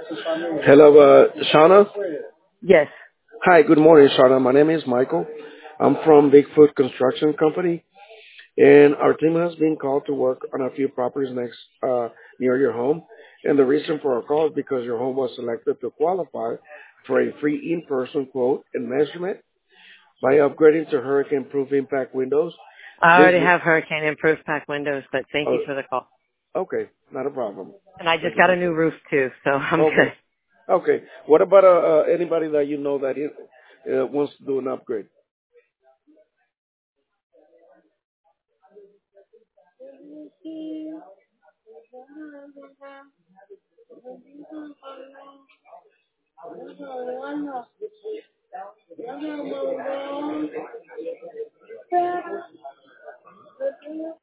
Hello, Shauna. Yes. Hi, good morning, Shauna. My name is Michael. I'm from Bigfoot Construction Company, and our team has been called to work on a few properties near your home. And the reason for our call is because your home was selected to qualify for a free in-person quote and measurement by upgrading to hurricane-proof impact windows. I This, already have hurricane improved pack windows, but thank you uh, for the call. okay, not a problem. And I Thank just you got for a new calling. roof too, so I'm Okay, good. okay. What about anybody that you know that wants to do an upgrade?